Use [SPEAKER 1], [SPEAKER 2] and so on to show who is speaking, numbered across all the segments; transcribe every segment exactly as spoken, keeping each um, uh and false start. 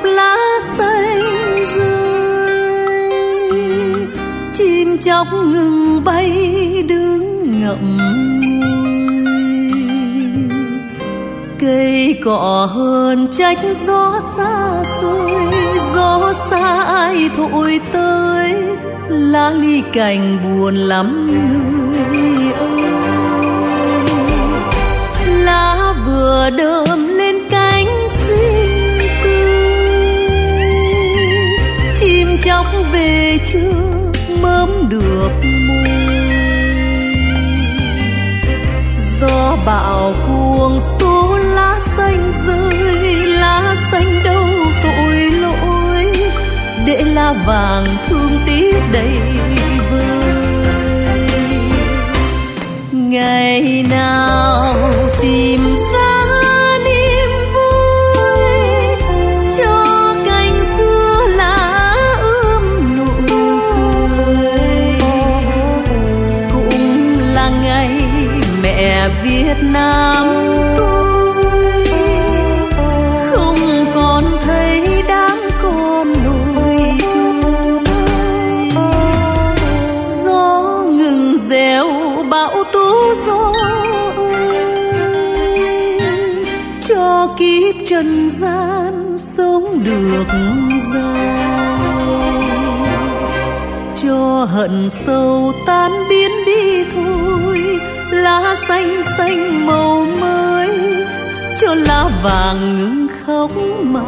[SPEAKER 1] lá xanh rơi, chim chóc ngừng bay đứng ngậm ngùi. Cây cỏ hơn trách gió xa khơi, gió xa ai thổi tới, lá ly cành buồn lắm người ơi. Lá vừa đơm lên cánh xinh tươi, chim chóc về chưa mớm được mùi. Gió bão cuồng số lá xanh rơi, lá xanh đâu tội lỗi, để lá vàng thương tiếc đầy vơi. Ngày nào tìm ra niềm vui, cho cành xưa lá ươm nụ cười. Cũng là ngày mẹ Việt Nam tôi không còn thấy đám con nổi trôi. Gió ngừng reo bão tố gió ơi, cho kiếp trần gian sống được dài, cho hận sâu tan biến đi thôi. Lá xanh xanh màu mới, cho lá vàng ngừng khóc mà.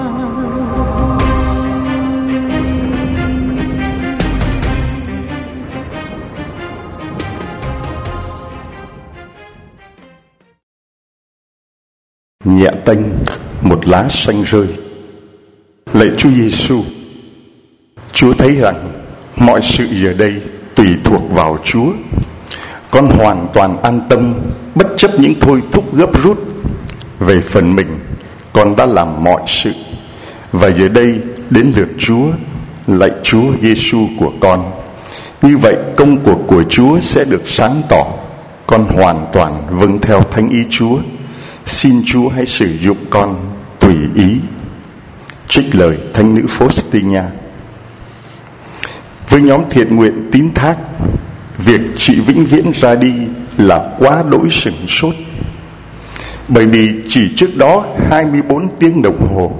[SPEAKER 2] Nhẹ tênh một lá xanh rơi. Lạy Chúa Giêsu, Chúa thấy rằng mọi sự giờ đây tùy thuộc vào Chúa. Con hoàn toàn an tâm, bất chấp những thôi thúc gấp rút. Về phần mình, con đã làm mọi sự, và giờ đây đến lượt Chúa. Lạy Chúa Giêsu của con, như vậy công cuộc của Chúa sẽ được sáng tỏ. Con hoàn toàn vâng theo thánh ý Chúa. Xin Chúa hãy sử dụng con tùy ý. Trích lời thánh nữ Faustina. Với nhóm thiện nguyện tín thác, việc chị vĩnh viễn ra đi là quá đỗi sửng sốt. Bởi vì chỉ trước đó hai mươi bốn tiếng đồng hồ,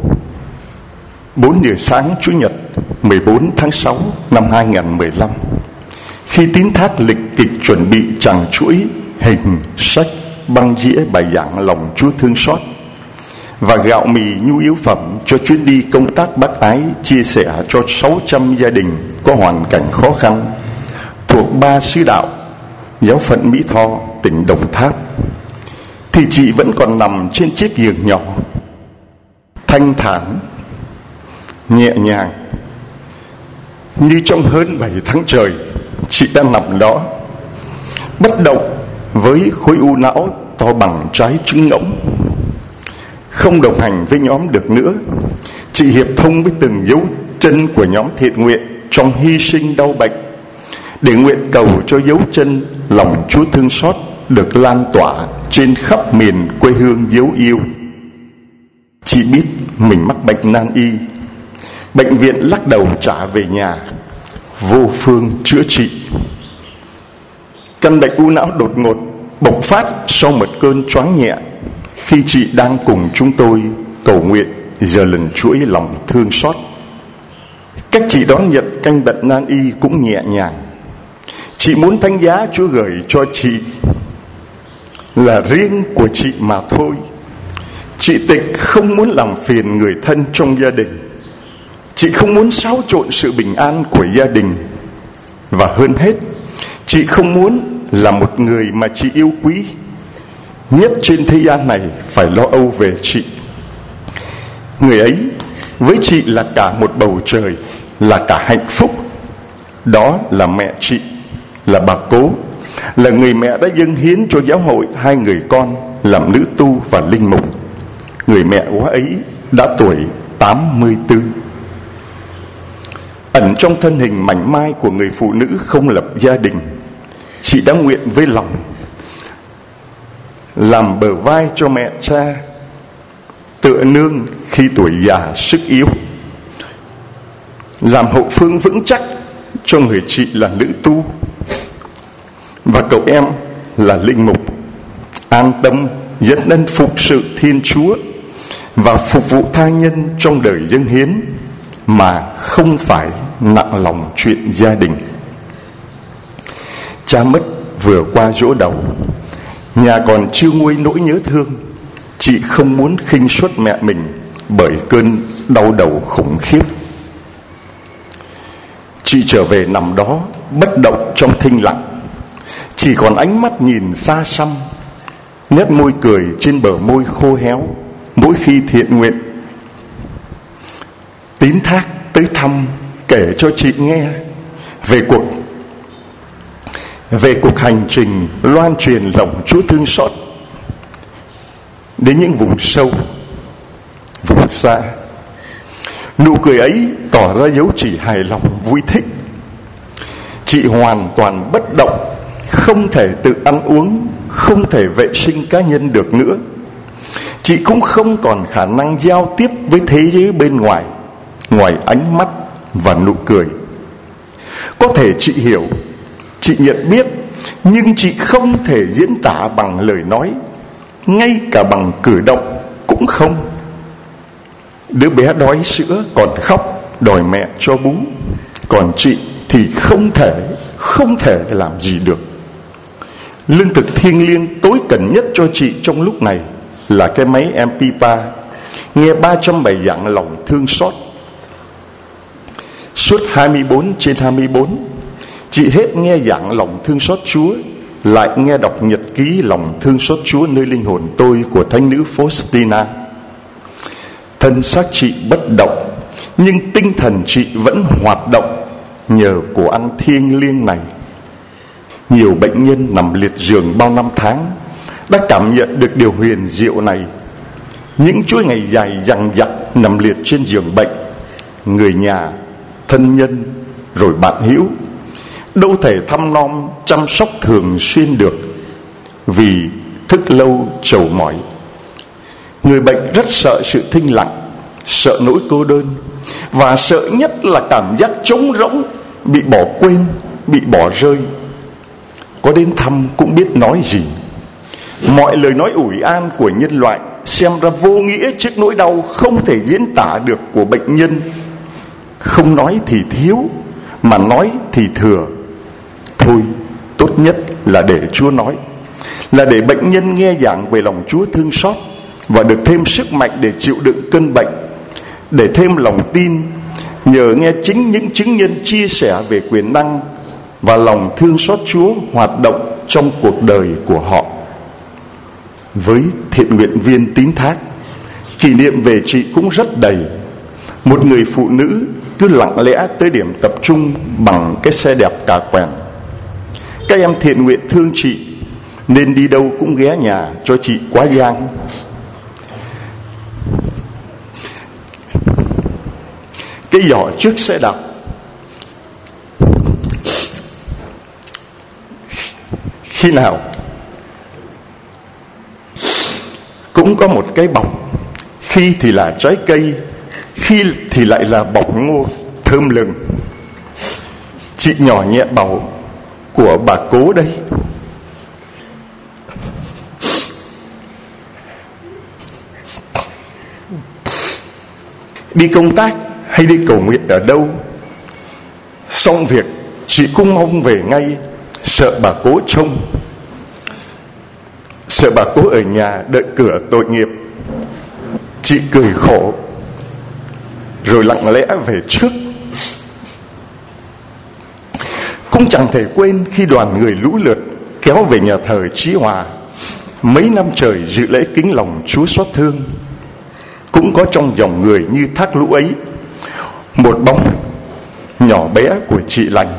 [SPEAKER 2] bốn giờ sáng Chủ nhật mười bốn tháng sáu năm hai nghìn không trăm mười lăm, khi tín thác lịch kịch chuẩn bị chằng chuỗi hình, sách, băng dĩa bài giảng lòng Chúa thương xót và gạo mì nhu yếu phẩm cho chuyến đi công tác bác ái chia sẻ cho sáu trăm gia đình có hoàn cảnh khó khăn thuộc ba xứ đạo giáo phận Mỹ Tho, tỉnh Đồng Tháp, thì chị vẫn còn nằm trên chiếc giường nhỏ, thanh thản, nhẹ nhàng, như trong hơn bảy tháng trời chị đã nằm đó bất động với khối u não to bằng trái trứng ngỗng. Không đồng hành với nhóm được nữa, chị hiệp thông với từng dấu chân của nhóm thiện nguyện trong hy sinh đau bệnh, để nguyện cầu cho dấu chân lòng Chúa thương xót được lan tỏa trên khắp miền quê hương dấu yêu. Chị biết mình mắc bệnh nan y, bệnh viện lắc đầu trả về nhà, vô phương chữa trị. Căn bệnh u não đột ngột bộc phát sau một cơn choáng nhẹ khi chị đang cùng chúng tôi cầu nguyện giờ lần chuỗi lòng thương xót. Cách chị đón nhận căn bệnh nan y cũng nhẹ nhàng. Chị muốn thánh giá Chúa gửi cho chị là riêng của chị mà thôi. Chị Tịch không muốn làm phiền người thân trong gia đình. Chị không muốn xáo trộn sự bình an của gia đình. Và hơn hết, chị không muốn là một người mà chị yêu quý nhất trên thế gian này phải lo âu về chị. Người ấy với chị là cả một bầu trời, là cả hạnh phúc. Đó là mẹ chị, là bà Cố, là người mẹ đã dâng hiến cho giáo hội hai người con làm nữ tu và linh mục. Người mẹ quá ấy đã tuổi tám mươi tư. Ẩn trong thân hình mảnh mai của người phụ nữ không lập gia đình, chị đã nguyện với lòng làm bờ vai cho mẹ cha, tựa nương khi tuổi già sức yếu. làm hậu phương vững chắc cho người chị là nữ tu, và cậu em là linh mục, an tâm dẫn ân phục sự Thiên Chúa và phục vụ tha nhân trong đời dâng hiến, mà không phải nặng lòng chuyện gia đình. Cha mất vừa qua giỗ đầu, nhà còn chưa nguôi nỗi nhớ thương. Chị không muốn khinh suất mẹ mình bởi cơn đau đầu khủng khiếp. Chị trở về nằm đó bất động trong thinh lặng, chỉ còn ánh mắt nhìn xa xăm, nét môi cười trên bờ môi khô héo mỗi khi thiện nguyện. Tín Thác tới thăm kể cho chị nghe về cuộc về cuộc hành trình loan truyền lòng Chúa thương xót đến những vùng sâu, vùng xa. Nụ cười ấy tỏ ra dấu chỉ hài lòng vui thích. Chị hoàn toàn bất động, không thể tự ăn uống, không thể vệ sinh cá nhân được nữa. Chị cũng không còn khả năng giao tiếp với thế giới bên ngoài, ngoài ánh mắt và nụ cười. Có thể chị hiểu, chị nhận biết, nhưng chị không thể diễn tả bằng lời nói, ngay cả bằng cử động cũng không. Đứa bé đói sữa còn khóc đòi mẹ cho bú, còn chị thì không thể, không thể làm gì được. Lương thực thiêng liêng tối cần nhất cho chị trong lúc này là cái máy em pê ba, nghe ba trăm bài giảng lòng thương xót. Suốt hai mươi bốn trên hai mươi bốn, chị hết nghe giảng lòng thương xót Chúa, lại nghe đọc nhật ký lòng thương xót Chúa nơi linh hồn tôi của thánh nữ Faustina. Thân xác chị bất động, nhưng tinh thần chị vẫn hoạt động nhờ của ăn thiêng liêng này. Nhiều bệnh nhân nằm liệt giường bao năm tháng đã cảm nhận được điều huyền diệu này. Những chuỗi ngày dài dằng dặc nằm liệt trên giường bệnh, người nhà, thân nhân, rồi bạn hữu đâu thể thăm nom chăm sóc thường xuyên được, vì thức lâu trầu mỏi. Người bệnh rất sợ sự thinh lặng, sợ nỗi cô đơn, và sợ nhất là cảm giác trống rỗng, bị bỏ quên, bị bỏ rơi. Có đến thăm cũng biết nói gì. Mọi lời nói ủi an của nhân loại xem ra vô nghĩa trước nỗi đau không thể diễn tả được của bệnh nhân. Không nói thì thiếu, mà nói thì thừa. Thôi, tốt nhất là để Chúa nói, là để bệnh nhân nghe giảng về lòng Chúa thương xót và được thêm sức mạnh để chịu đựng cơn bệnh, để thêm lòng tin nhờ nghe chính những chứng nhân chia sẻ về quyền năng và lòng thương xót Chúa hoạt động trong cuộc đời của họ. Với thiện nguyện viên Tín Thác, kỷ niệm về chị cũng rất đầy. Một người phụ nữ cứ lặng lẽ tới điểm tập trung bằng cái xe đẹp cà quèn. Các em thiện nguyện thương chị nên đi đâu cũng ghé nhà cho chị quá giang. Cái giỏ trước xe đạp khi nào cũng có một cái bọc, khi thì là trái cây, khi thì lại là bọc ngô thơm lừng. Chị nhỏ nhẹ bảo của bà Cố đây. Đi công tác hay đi cầu nguyện ở đâu, xong việc chị cũng mong về ngay, sợ bà Cố trông, sợ bà Cố ở nhà đợi cửa tội nghiệp. Chị cười khổ rồi lặng lẽ về trước. Cũng chẳng thể quên khi đoàn người lũ lượt kéo về nhà thờ Chí Hòa, mấy năm trời dự lễ kính lòng Chúa xót thương. Cũng có trong dòng người như thác lũ ấy một bóng nhỏ bé của chị Lành,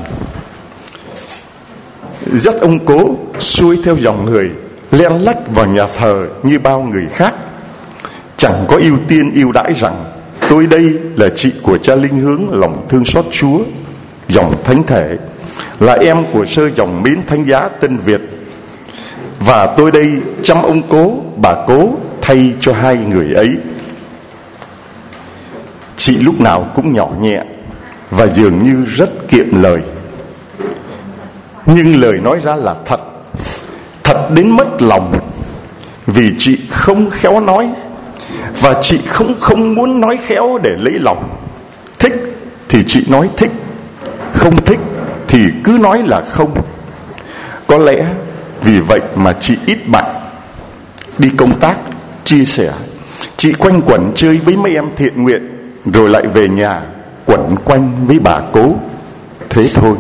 [SPEAKER 2] dắt ông Cố xuôi theo dòng người len lách vào nhà thờ như bao người khác, chẳng có ưu tiên ưu đãi rằng tôi đây là chị của cha linh hướng lòng thương xót Chúa, dòng thánh thể, là em của sơ dòng mến thánh giá Tân Việt, và tôi đây chăm ông Cố bà Cố thay cho hai người ấy. Chị lúc nào cũng nhỏ nhẹ, và dường như rất kiệm lời. Nhưng lời nói ra là thật, thật đến mất lòng, vì chị không khéo nói, và chị không không muốn nói khéo để lấy lòng. Thích thì chị nói thích, không thích thì cứ nói là không. Có lẽ vì vậy mà chị ít bạn. Đi công tác, chia sẻ, chị quanh quẩn chơi với mấy em thiện nguyện, rồi lại về nhà quẩn quanh với bà cố. Thế thôi.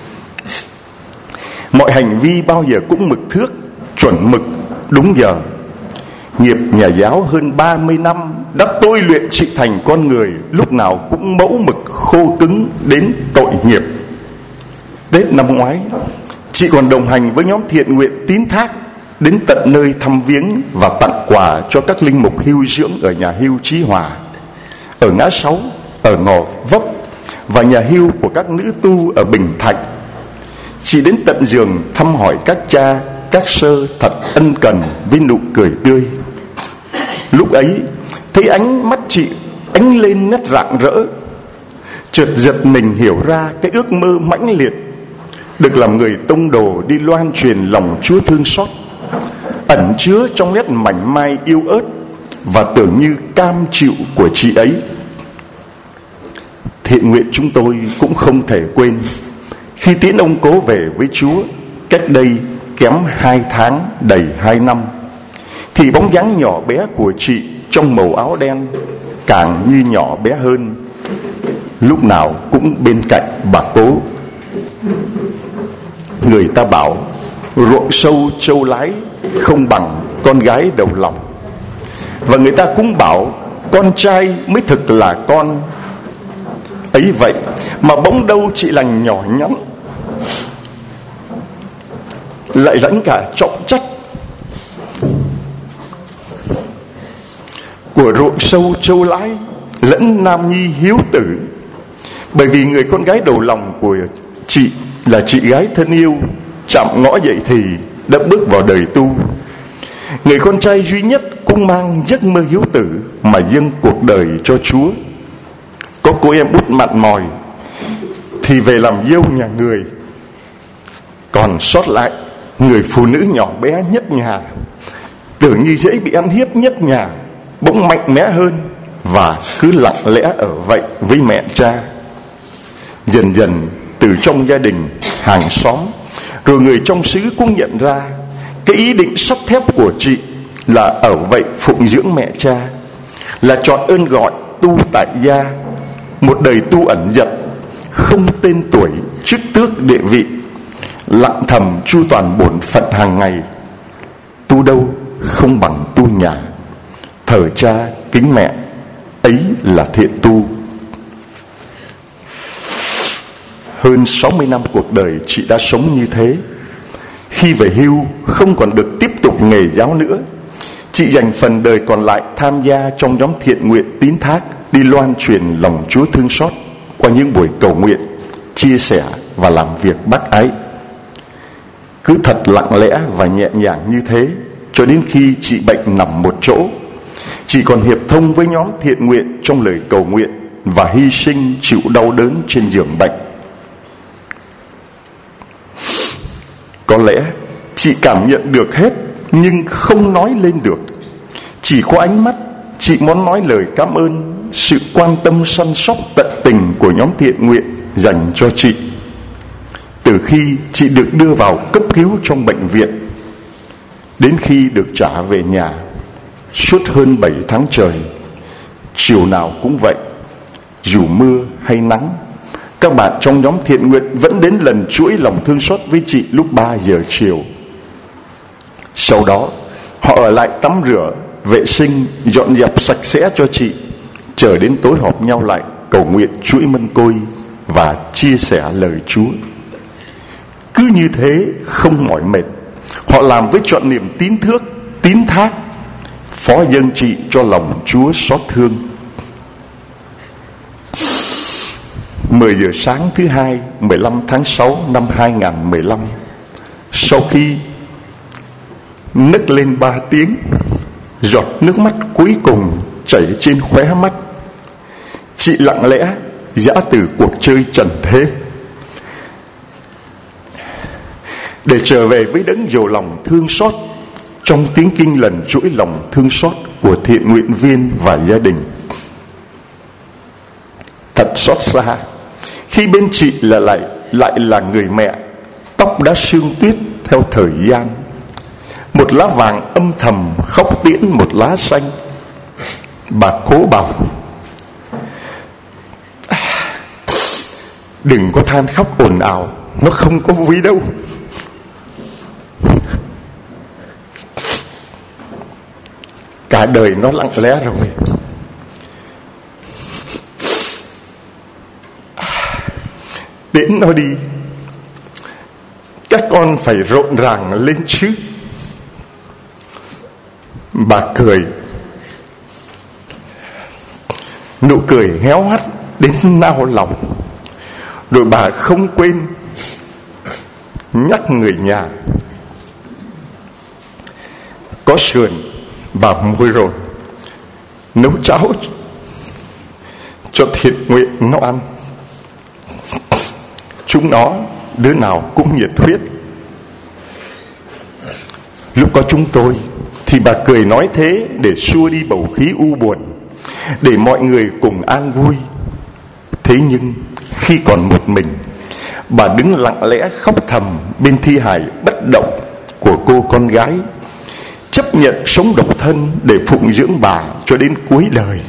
[SPEAKER 2] Mọi hành vi bao giờ cũng mực thước, chuẩn mực, đúng giờ. Nghiệp nhà giáo hơn ba mươi năm đã tôi luyện chị thành con người lúc nào cũng mẫu mực khô cứng đến tội nghiệp. Tết năm ngoái, chị còn đồng hành với nhóm thiện nguyện Tín Thác đến tận nơi thăm viếng và tặng quà cho các linh mục hưu dưỡng ở nhà hưu Chí Hòa, ở Ngã Sáu, ở Ngò Vấp và nhà hưu của các nữ tu ở Bình Thạnh. Chị đến tận giường thăm hỏi các cha, các sơ thật ân cần với nụ cười tươi. Lúc ấy thấy ánh mắt chị ánh lên nét rạng rỡ, chợt giật mình hiểu ra cái ước mơ mãnh liệt được làm người tông đồ đi loan truyền lòng Chúa thương xót, ẩn chứa trong nét mảnh mai yêu ớt và tưởng như cam chịu của chị ấy. Thiện nguyện chúng tôi cũng không thể quên khi tiễn ông cố về với Chúa cách đây kém hai tháng đầy hai năm, thì bóng dáng nhỏ bé của chị trong màu áo đen càng như nhỏ bé hơn, lúc nào cũng bên cạnh bà cố. Người ta bảo ruộng sâu trâu lái không bằng con gái đầu lòng, và người ta cũng bảo con trai mới thực là con. Ấy vậy mà bỗng đâu chị lành nhỏ nhắn lại lãnh cả trọng trách của ruộng sâu trâu lái lẫn nam nhi hiếu tử. Bởi vì người con gái đầu lòng của chị là chị gái thân yêu chạm ngõ dậy thì đã bước vào đời tu. Người con trai duy nhất cũng mang giấc mơ hiếu tử mà dâng cuộc đời cho Chúa. Có cô em út mặn mòi thì về làm dâu nhà người, còn sót lại người phụ nữ nhỏ bé nhất nhà, tưởng như dễ bị ăn hiếp nhất nhà, bỗng mạnh mẽ hơn và cứ lặng lẽ ở vậy với mẹ cha. Dần dần từ trong gia đình, hàng xóm, rồi người trong xứ cũng nhận ra cái ý định sắt thép của chị là ở vậy phụng dưỡng mẹ cha, là chọn ơn gọi tu tại gia, một đời tu ẩn dật, không tên tuổi, chức tước, địa vị, lặng thầm chu toàn bổn phận hàng ngày. Tu đâu không bằng tu nhà, thờ cha kính mẹ, ấy là thiện tu. Hơn sáu mươi năm cuộc đời chị đã sống như thế. Khi về hưu không còn được tiếp tục nghề giáo nữa, chị dành phần đời còn lại tham gia trong nhóm thiện nguyện Tín Thác, đi loan truyền lòng Chúa thương xót qua những buổi cầu nguyện, chia sẻ và làm việc bác ái. Cứ thật lặng lẽ và nhẹ nhàng như thế cho đến khi chị bệnh nằm một chỗ, chị còn hiệp thông với nhóm thiện nguyện trong lời cầu nguyện và hy sinh chịu đau đớn trên giường bệnh. Có lẽ chị cảm nhận được hết nhưng không nói lên được. Chỉ có ánh mắt chị muốn nói lời cảm ơn sự quan tâm săn sóc tận tình của nhóm thiện nguyện dành cho chị. Từ khi chị được đưa vào cấp cứu trong bệnh viện đến khi được trả về nhà, suốt hơn bảy tháng trời, chiều nào cũng vậy, dù mưa hay nắng, các bạn trong nhóm thiện nguyện vẫn đến lần chuỗi lòng thương xót với chị lúc ba giờ chiều. Sau đó họ ở lại tắm rửa, vệ sinh, dọn dẹp sạch sẽ cho chị, chờ đến tối họp nhau lại cầu nguyện chuỗi mân côi và chia sẻ lời Chúa. Cứ như thế không mỏi mệt, họ làm với trọn niềm tín thước, tín thác, phó dâng chị cho lòng Chúa xót thương. mười giờ sáng thứ hai, mười lăm tháng sáu năm hai nghìn không trăm mười lăm, sau khi nức lên ba tiếng, giọt nước mắt cuối cùng chảy trên khóe mắt, chị lặng lẽ giã từ cuộc chơi trần thế, để trở về với đấng dồ lòng thương xót trong tiếng kinh lần chuỗi lòng thương xót của thiện nguyện viên và gia đình. Thật xót xa khi bên chị là lại lại là người mẹ tóc đã sương tuyết theo thời gian, một lá vàng âm thầm khóc tiễn một lá xanh. Bà cố bảo đừng có than khóc ồn ào, nó không có vui đâu. Cả đời nó lặng lẽ rồi, tiễn nó đi, các con phải rộn ràng lên chứ. Bà cười, nụ cười héo hắt đến nao lòng. Rồi bà không quên nhắc người nhà, có sườn bà mua rồi, nấu cháo cho thiện nguyện nó ăn. Chúng nó đứa nào cũng nhiệt huyết. Lúc có chúng tôi thì bà cười nói thế để xua đi bầu khí u buồn, để mọi người cùng an vui. Thế nhưng khi còn một mình, bà đứng lặng lẽ khóc thầm bên thi hài bất động của cô con gái, chấp nhận sống độc thân để phụng dưỡng bà cho đến cuối đời.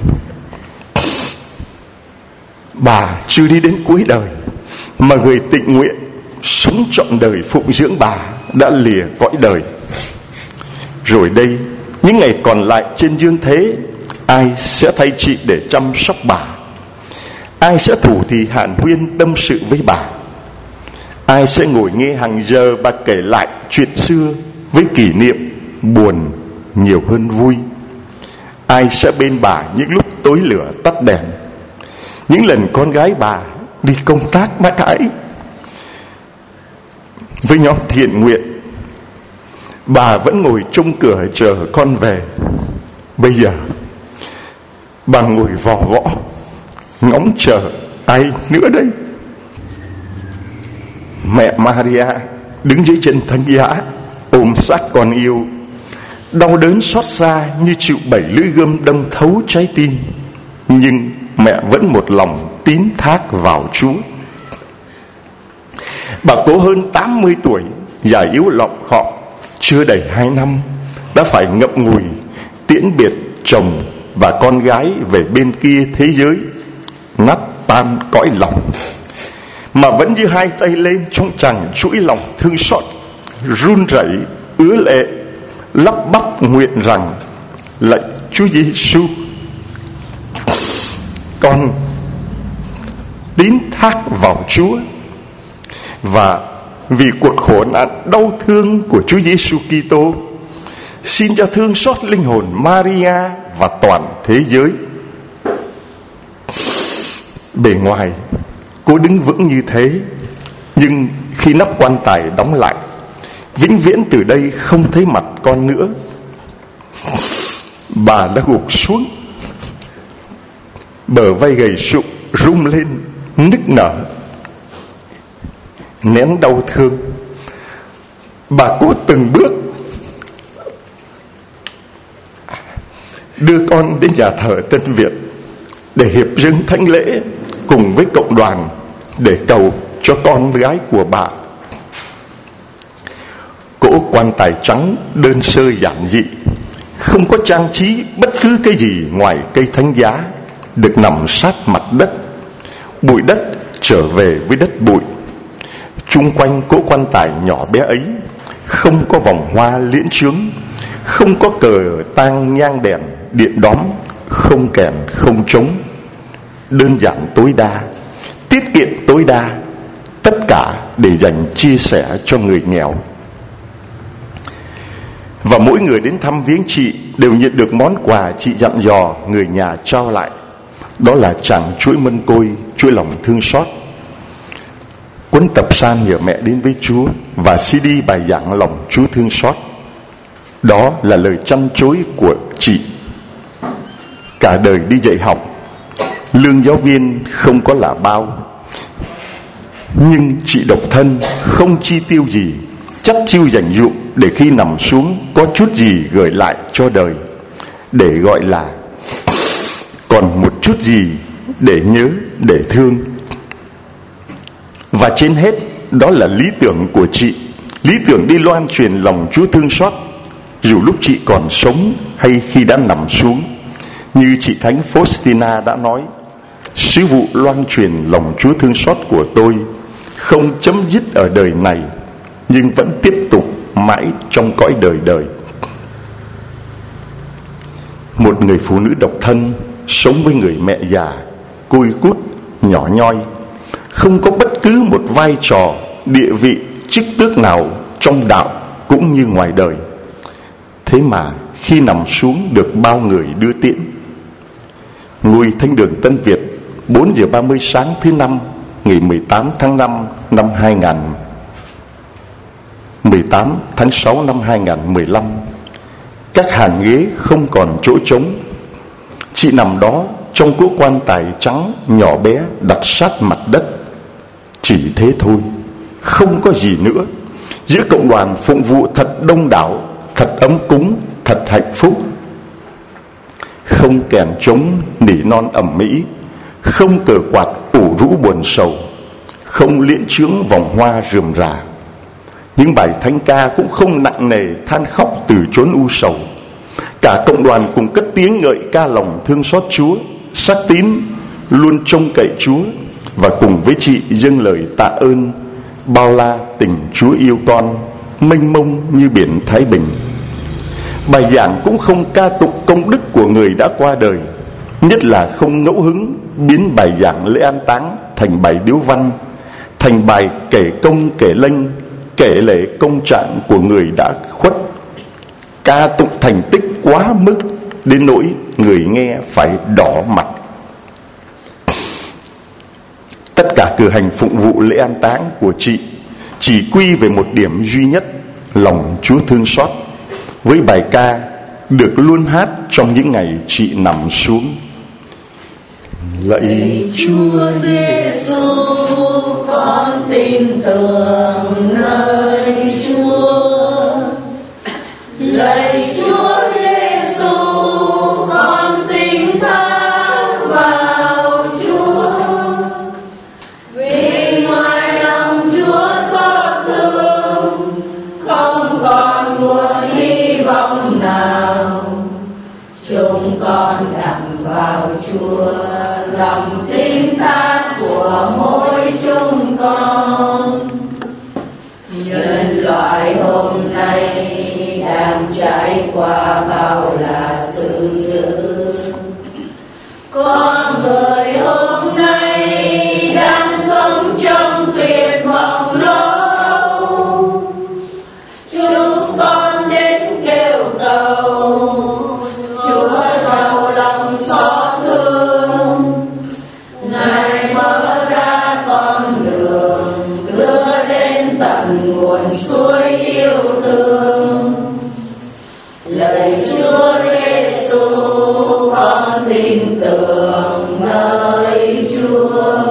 [SPEAKER 2] Bà chưa đi đến cuối đời, mà người tình nguyện sống trọn đời phụng dưỡng bà đã lìa cõi đời. Rồi đây, những ngày còn lại trên dương thế, ai sẽ thay chị để chăm sóc bà? Ai sẽ thủ thì hàn huyên tâm sự với bà? Ai sẽ ngồi nghe hàng giờ bà kể lại chuyện xưa với kỷ niệm buồn nhiều hơn vui? Ai sẽ bên bà những lúc tối lửa tắt đèn, những lần con gái bà đi công tác bác ái? Với nhóm thiện nguyện, bà vẫn ngồi chung cửa chờ con về. Bây giờ bà ngồi vò võ ngóng chờ ai nữa đây? Mẹ Maria đứng dưới chân thánh giá, ôm sát con yêu, đau đớn xót xa như chịu bảy lưỡi gươm đâm thấu trái tim. Nhưng mẹ vẫn một lòng tín thác vào Chúa. Bà cố hơn tám mươi tuổi, già yếu lọng khọ, chưa đầy hai năm đã phải ngậm ngùi tiễn biệt chồng và con gái về bên kia thế giới, nát tan cõi lòng, mà vẫn giơ hai tay lên trong tràng chuỗi lòng thương xót, run rẩy ứa lệ, lắp bắp nguyện rằng: lạy Chúa Giêsu, con tín thác vào Chúa. Và vì cuộc khổ nạn đau thương của Chúa Giêsu Kitô, xin cho thương xót linh hồn Maria và toàn thế giới. Bề ngoài cô đứng vững như thế, nhưng khi nắp quan tài đóng lại, vĩnh viễn từ đây không thấy mặt con nữa. Bà đã gục xuống, bờ vai gầy sụp rung lên nức nở, nén đau thương. Bà cố từng bước đưa con đến nhà thờ Tân Việt để hiệp dâng thánh lễ cùng với cộng đoàn, để cầu cho con gái của bà. Cỗ quan tài trắng đơn sơ giản dị, không có trang trí bất cứ cái gì ngoài cây thánh giá, được nằm sát mặt đất. Bụi đất trở về với đất bụi. Chung quanh cỗ quan tài nhỏ bé ấy không có vòng hoa liễn chướng, không có cờ tang nhang đèn điện đóm, không kèn không trống. Đơn giản tối đa, tiết kiệm tối đa, tất cả để dành chia sẻ cho người nghèo. Và mỗi người đến thăm viếng chị đều nhận được món quà chị dặn dò người nhà trao lại. Đó là tràng chuỗi mân côi, chuỗi lòng thương xót, cuốn tập san nhờ mẹ đến với Chúa, và xê đê bài giảng lòng Chúa thương xót. Đó là lời trăn trối của chị. Cả đời đi dạy học, lương giáo viên không có là bao, nhưng chị độc thân không chi tiêu gì, chắc chiêu dành dụm để khi nằm xuống có chút gì gửi lại cho đời, để gọi là còn một chút gì để nhớ, để thương. Và trên hết, đó là lý tưởng của chị, lý tưởng đi loan truyền lòng Chúa thương xót, dù lúc chị còn sống hay khi đã nằm xuống. Như chị Thánh Faustina đã nói, sứ vụ loan truyền lòng Chúa thương xót của tôi không chấm dứt ở đời này, nhưng vẫn tiếp tục mãi trong cõi đời đời. Một người phụ nữ độc thân sống với người mẹ già côi cút, nhỏ nhoi, không có bất cứ một vai trò, địa vị, chức tước nào trong đạo cũng như ngoài đời. Thế mà khi nằm xuống được bao người đưa tiễn. Ngôi Thánh đường Tân Việt, bốn giờ ba mươi sáng thứ năm, ngày mười tám tháng năm năm hai nghìn mười tám tháng sáu năm hai nghìn mười lăm. Các hàng ghế không còn chỗ trống. Chị nằm đó trong cỗ quan tài trắng nhỏ bé đặt sát mặt đất. Chỉ thế thôi, không có gì nữa. Giữa cộng đoàn phụng vụ thật đông đảo, thật ấm cúng, thật hạnh phúc. Không kèn trống nỉ non ầm ĩ, không cờ quạt ủ rũ buồn sầu, không liễn chướng vòng hoa rườm rà. Những bài thánh ca cũng không nặng nề than khóc từ chốn u sầu. Cả cộng đoàn cùng cất tiếng ngợi ca lòng thương xót Chúa, xác tín luôn trông cậy Chúa, và cùng với chị dâng lời tạ ơn bao la tình Chúa yêu con, mênh mông như biển Thái Bình. Bài giảng cũng không ca tụng công đức của người đã qua đời, nhất là không ngẫu hứng biến bài giảng lễ an táng thành bài điếu văn, thành bài kể công kể lênh, kể lể công trạng của người đã khuất, ca tụng thành tích quá mức đến nỗi người nghe phải đỏ mặt. Tất cả cử hành phụng vụ lễ an táng của chị chỉ quy về một điểm duy nhất, lòng Chúa thương xót, với bài ca được luôn hát trong những ngày chị nằm xuống. Lạy Chúa
[SPEAKER 3] Giêsu, con tin tưởng nơi Chúa. Lạy Chúa Giêsu, con tin thác vào Chúa. Vì ngoài lòng Chúa xót thương, không còn nguồn hy vọng nào. Chúng con đặt vào Chúa lòng tin thác của mỗi chúng con. Nhân loại hôm nay đang trải qua bao là sự dữ. Con người hôm nay đang sống trong tuyệt vọng lâu. Chúng con đến kêu cầu Chúa giàu lòng xót thương. Ngài mở ra con đường đưa đến tận nguồn suối yêu thương. Lạy Chúa Giêsu, con tin tưởng nơi Chúa.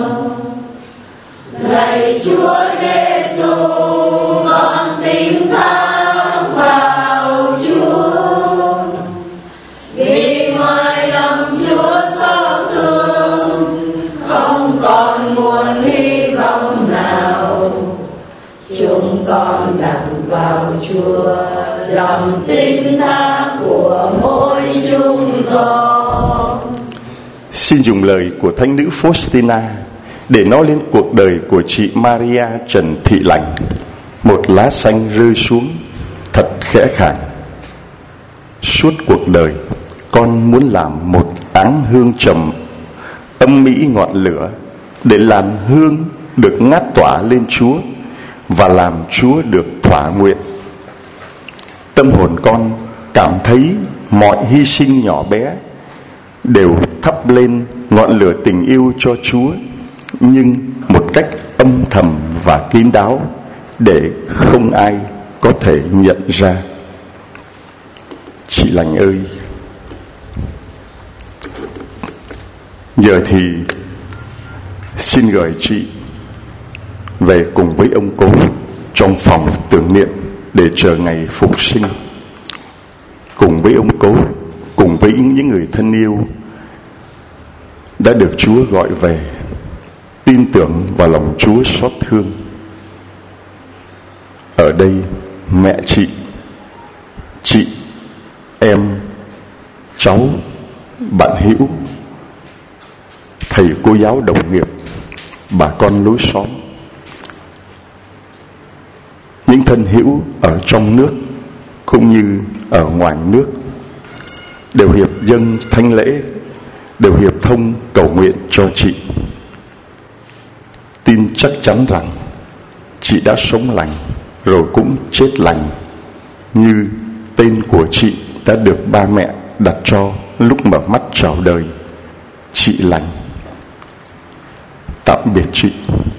[SPEAKER 3] Lạy Chúa Giêsu, con tin thác vào Chúa. Vì ngoài lòng Chúa xót thương, không còn nguồn hy vọng nào. Chúng con đặt vào Chúa lòng tin thác của mỗi chúng con.
[SPEAKER 2] Xin dùng lời của Thánh nữ Faustina để nói lên cuộc đời của chị Maria Trần Thị Lành. Một lá xanh rơi xuống thật khẽ khàng. Suốt cuộc đời, con muốn làm một áng hương trầm âm mỹ ngọn lửa, để làn hương được ngát tỏa lên Chúa và làm Chúa được thỏa nguyện. Tâm hồn con cảm thấy mọi hy sinh nhỏ bé đều thắp lên ngọn lửa tình yêu cho Chúa, nhưng một cách âm thầm và kín đáo, để không ai có thể nhận ra. Chị Lành ơi, Giờ thì xin gửi chị về cùng với ông cố trong phòng tưởng niệm để chờ ngày phục sinh. Cùng với ông cố, cùng với những người thân yêu đã được Chúa gọi về, tin tưởng vào lòng Chúa xót thương. Ở đây mẹ chị, chị, em, cháu, bạn hữu, thầy cô giáo đồng nghiệp, bà con lối xóm, những thân hữu ở trong nước cũng như ở ngoài nước đều hiệp dâng thánh lễ, đều hiệp thông cầu nguyện cho chị. Tin chắc chắn rằng chị đã sống lành rồi cũng chết lành, như tên của chị đã được ba mẹ đặt cho lúc mở mắt chào đời, chị lành. Tạm biệt chị.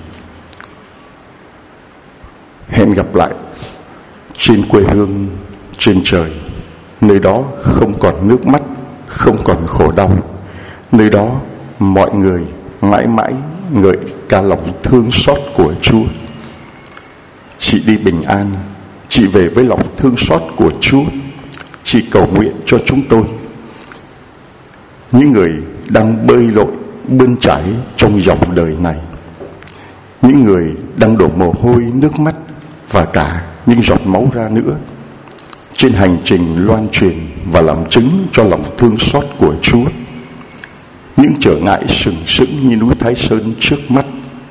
[SPEAKER 2] Hẹn gặp lại trên quê hương trên trời, nơi đó không còn nước mắt, không còn khổ đau, nơi đó mọi người mãi mãi ngợi ca lòng thương xót của Chúa. Chị đi bình an, chị về với lòng thương xót của Chúa. Chị cầu nguyện cho chúng tôi, những người đang bơi lội bươn chải trong dòng đời này, những người đang đổ mồ hôi nước mắt và cả những giọt máu ra nữa, trên hành trình loan truyền và làm chứng cho lòng thương xót của Chúa. Những trở ngại sừng sững như núi Thái Sơn trước mắt,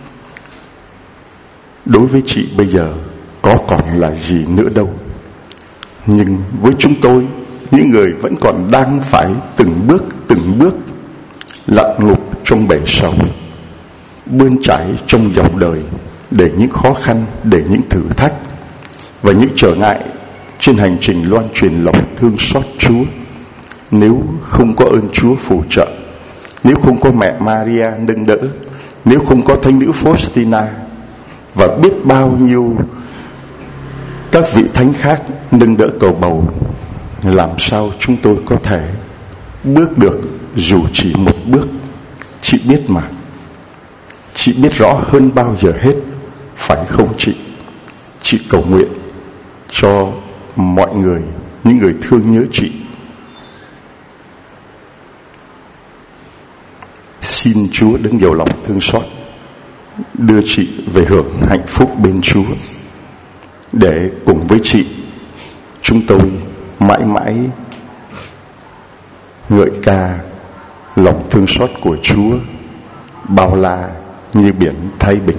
[SPEAKER 2] đối với chị bây giờ có còn là gì nữa đâu. Nhưng với chúng tôi, những người vẫn còn đang phải từng bước từng bước lặn ngục trong bể sầu, bươn chải trong dòng đời, để những khó khăn, để những thử thách và những trở ngại trên hành trình loan truyền lòng thương xót Chúa. Nếu không có ơn Chúa phù trợ, nếu không có mẹ Maria nâng đỡ, nếu không có thánh nữ Faustina và biết bao nhiêu các vị thánh khác nâng đỡ cầu bầu, làm sao chúng tôi có thể bước được dù chỉ một bước. Chị biết mà, chị biết rõ hơn bao giờ hết, phải không chị? Chị cầu nguyện cho mọi người, những người thương nhớ chị. Xin Chúa đứng nhiều lòng thương xót, đưa chị về hưởng hạnh phúc bên Chúa, để cùng với chị chúng tôi mãi mãi ngợi ca lòng thương xót của Chúa bao la như biển Thái Bình.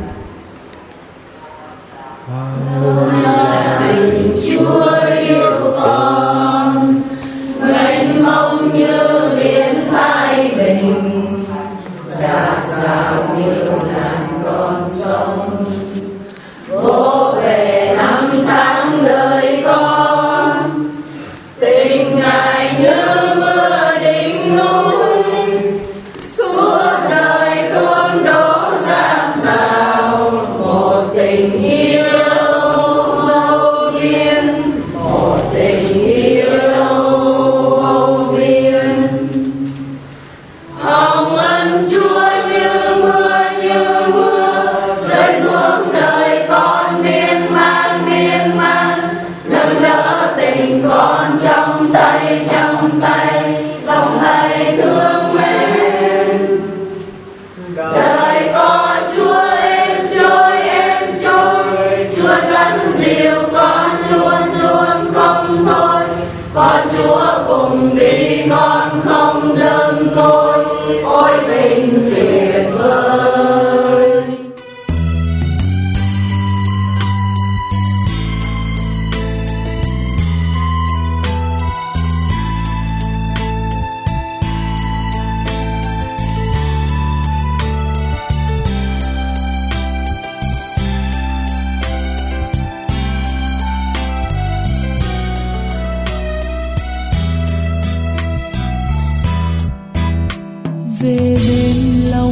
[SPEAKER 3] Chúa yêu con mênh mông như biển Thái Bình, dạt dào như ngàn con sông vỗ về năm tháng đời con. Tình Ngài như mưa đỉnh núi, suốt đời tuôn đổ dạt dào. Một tình yêu vô biên, một tình yêu vô biên. Hồng ân Chúa như mưa như mưa rơi xuống đời con miên man miên man. Nâng đỡ tình con trong tay trong tay, lòng hay thương mến. Đời có Chúa êm trôi êm trôi, Chúa dẫn dìu con luôn luôn không thôi. Có Chúa cùng đi con không đơn côi, ôi tình tuyệt vời.
[SPEAKER 1] Về bên lòng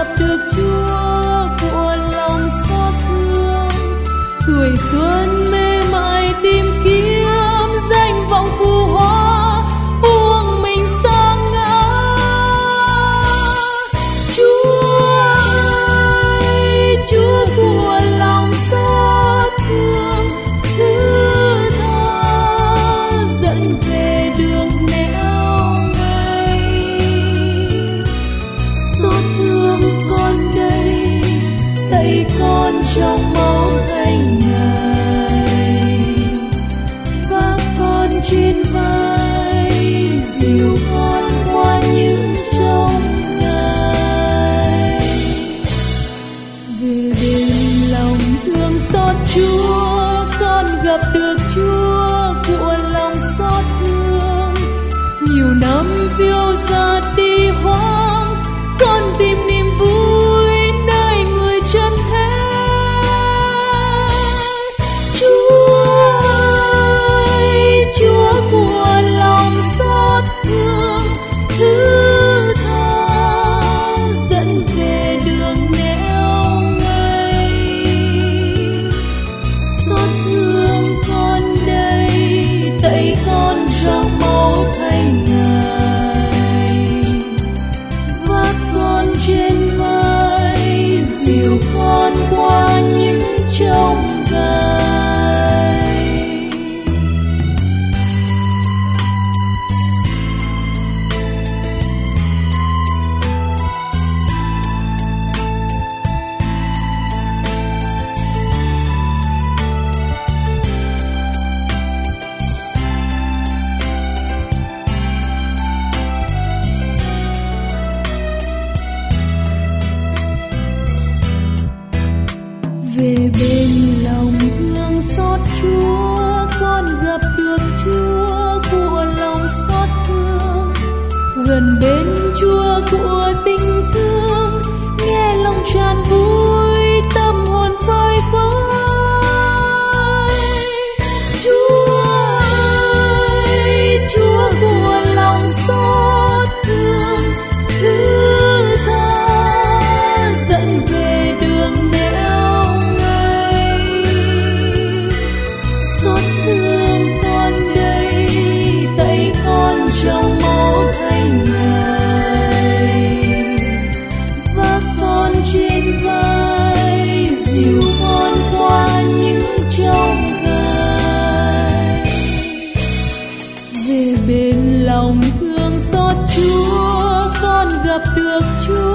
[SPEAKER 1] được Chúa của lòng xót thương. Tuổi xuân mê mải tìm kiếm danh vọng phù hoa, buông mình sa ngã. Chúa ơi, Chúa của lòng xót thương, thứ tha dẫn về đường nẻo ngay. Xót thương con đây, tay con trong máu thánh Ngài, vác con trên vai, dìu con qua những trông gai. Về bên lòng thương xót Chúa, con gặp được Chúa của lòng xót thương. Nhiều năm phiêu dạt đi hoang, con tìm niềm vui nơi người chân thế. Chúa ơi, Chúa của lòng xót thương, thứ tha dẫn về đường nẻo ngay. Xót thương con đây, tay con trong máu thánh Ngài, vác con trên vai, dìu con qua những trông gai. Về bên lòng thương xót Chúa, con gặp được Chúa của lòng xót thương. Gần bên Chúa của tình thương, nghe lòng tràn vui, tâm hồn phơi phới. Chúa ơi, Chúa của lòng xót thương, thứ tha dẫn về đường nẻo ngay. Xót thương con đây, tay con trong máu thánh Ngài, vác con trên vai, dìu con qua những trông gai. Về bên lòng thương xót Chúa, con gặp được Chúa